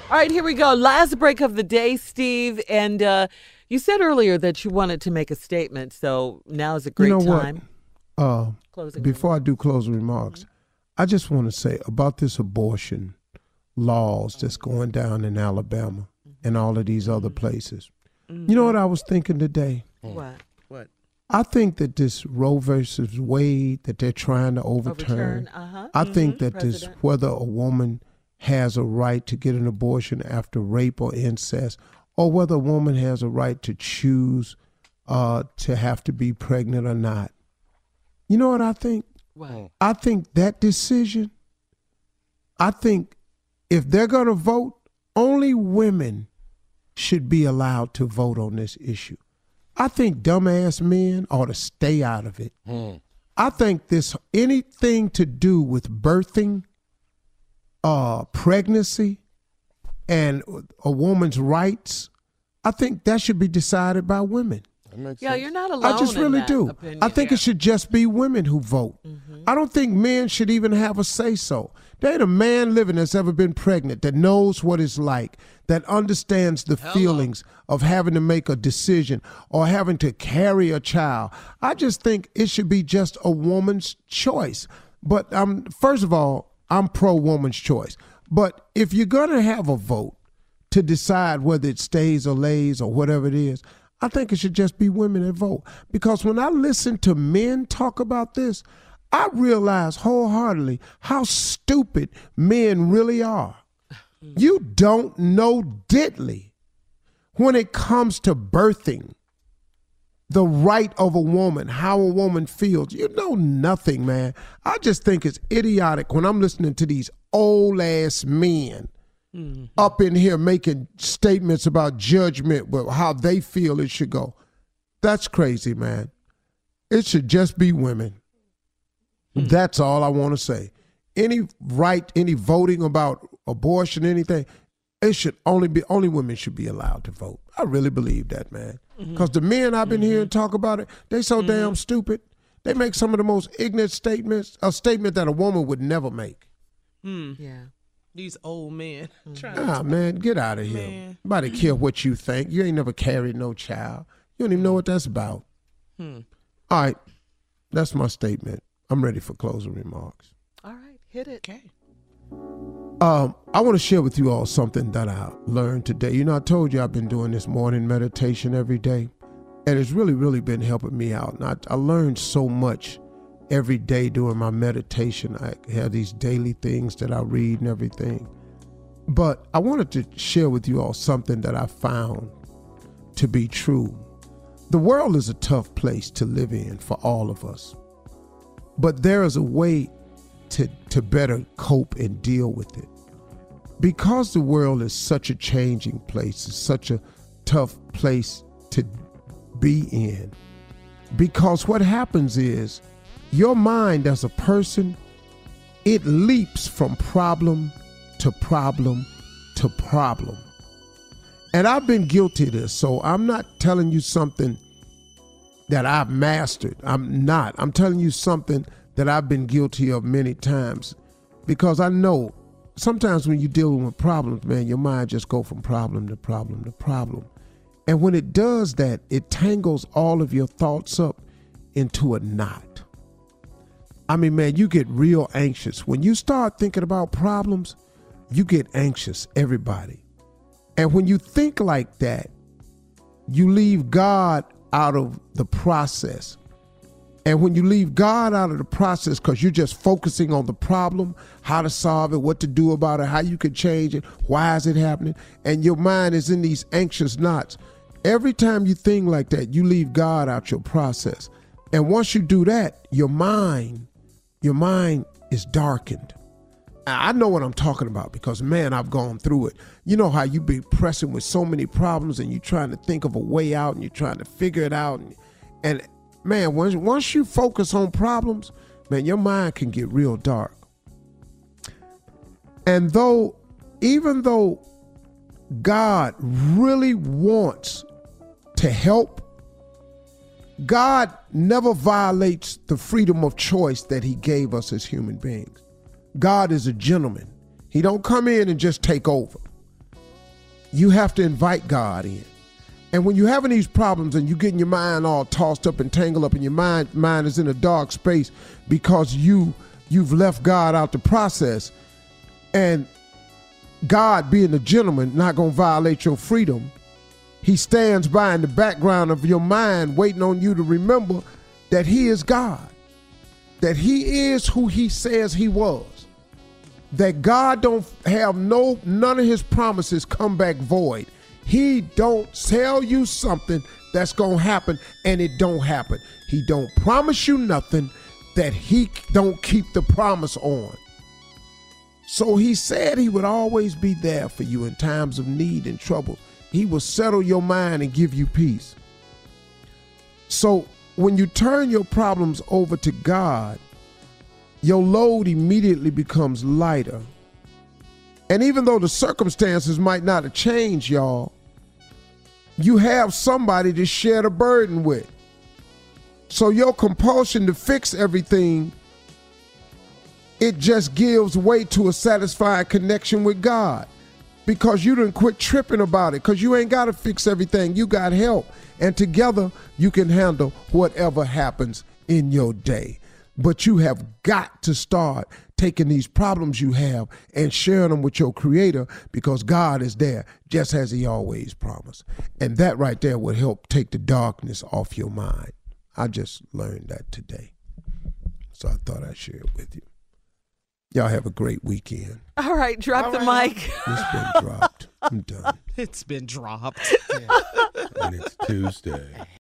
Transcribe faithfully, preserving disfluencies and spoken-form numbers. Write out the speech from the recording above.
All right, here we go. Last break of the day, Steve. And uh, you said earlier that you wanted to make a statement, so now is a great you know time. What? Uh, closing before remarks. I do closing remarks, mm-hmm. I just want to say about this abortion laws that's going down in Alabama mm-hmm. and all of these mm-hmm. other places. Mm-hmm. You know what I was thinking today? What? What? I think that this Roe versus Wade that they're trying to overturn, overturn uh-huh. I mm-hmm. think that President. this, whether a woman has a right to get an abortion after rape or incest, or whether a woman has a right to choose uh, to have to be pregnant or not. You know what I think? What? I think that decision, I think if they're going to vote, only women should be allowed to vote on this issue. I think dumbass men ought to stay out of it. Mm. I think this anything to do with birthing, uh, pregnancy, and a woman's rights, I think that should be decided by women. Yeah, sense. You're not alone. I just really in that do. Opinion. I think yeah. it should just be women who vote. Mm-hmm. I don't think men should even have a say so. There ain't a man living that's ever been pregnant that knows what it's like, that understands the Hello. feelings of having to make a decision or having to carry a child. I just think it should be just a woman's choice. But um, first of all, I'm pro woman's choice. But if you're going to have a vote to decide whether it stays or lays or whatever it is, I think it should just be women that vote. Because when I listen to men talk about this, I realize wholeheartedly how stupid men really are. You don't know diddly when it comes to birthing, the right of a woman, how a woman feels. You know nothing, man. I just think it's idiotic when I'm listening to these old ass men mm-hmm. up in here making statements about judgment, but how they feel it should go. That's crazy, man. It should just be women. Mm-hmm. That's all I want to say. Any right, any voting about abortion, anything, it should only be, only women should be allowed to vote. I really believe that, man. Because mm-hmm. the men I've been mm-hmm. hearing talk about it, they so mm-hmm. damn stupid. They make some of the most ignorant statements, a statement that a woman would never make. Mm. Yeah. These old men. Mm-hmm. Nah, man, get out of here. Man. Nobody care what you think. You ain't never carried no child. You don't even know what that's about. Hmm. All right, that's my statement. I'm ready for closing remarks. All right, hit it. Okay. Um, I want to share with you all something that I learned today. You know, I told you I've been doing this morning meditation every day, and it's really, really been helping me out. And I, I learned so much every day during my meditation. I have these daily things that I read and everything. But I wanted to share with you all something that I found to be true. The world is a tough place to live in for all of us. But there is a way to, to better cope and deal with it. Because the world is such a changing place, it's such a tough place to be in. Because what happens is, your mind as a person, it leaps from problem to problem to problem. And I've been guilty of this, so I'm not telling you something that I've mastered. I'm not. I'm telling you something that I've been guilty of many times, because I know sometimes when you're dealing with problems, man, your mind just go from problem to problem to problem. And when it does that, it tangles all of your thoughts up into a knot. I mean, man, you get real anxious. When you start thinking about problems, you get anxious, everybody. And when you think like that, you leave God out of the process. And when you leave God out of the process because you're just focusing on the problem, how to solve it, what to do about it, how you can change it, why is it happening, and your mind is in these anxious knots, every time you think like that, you leave God out your process. And once you do that, your mind, your mind is darkened. I know what I'm talking about because, man, I've gone through it. You know how you be pressing with so many problems and you're trying to think of a way out and you're trying to figure it out. And, and man, once, once you focus on problems, man, your mind can get real dark. And though, even though God really wants to help, God never violates the freedom of choice that he gave us as human beings. God is a gentleman. He don't come in and just take over. you have to invite God in. And when you're having these problems and you're getting your mind all tossed up and tangled up and your mind mind is in a dark space because you, you've left God out the process, and God, being a gentleman, not going to violate your freedom, he stands by in the background of your mind waiting on you to remember that he is God, that he is who he says he was, that God don't have no, none of his promises come back void. He don't tell you something that's going to happen and it don't happen. He don't promise you nothing that he don't keep the promise on. So he said he would always be there for you in times of need and trouble. He will settle your mind and give you peace. So when you turn your problems over to God, your load immediately becomes lighter. And even though the circumstances might not have changed, y'all, you have somebody to share the burden with. So your compulsion to fix everything, it just gives way to a satisfying connection with God, because you done quit tripping about it, because you ain't got to fix everything. You got help. And together you can handle whatever happens in your day. But you have got to start taking these problems you have and sharing them with your Creator, because God is there just as he always promised. And that right there would help take the darkness off your mind. I just learned that today. So I thought I'd share it with you. Y'all have a great weekend. All right, drop All the right. mic. It's been dropped. I'm done. It's been dropped. And it's Tuesday.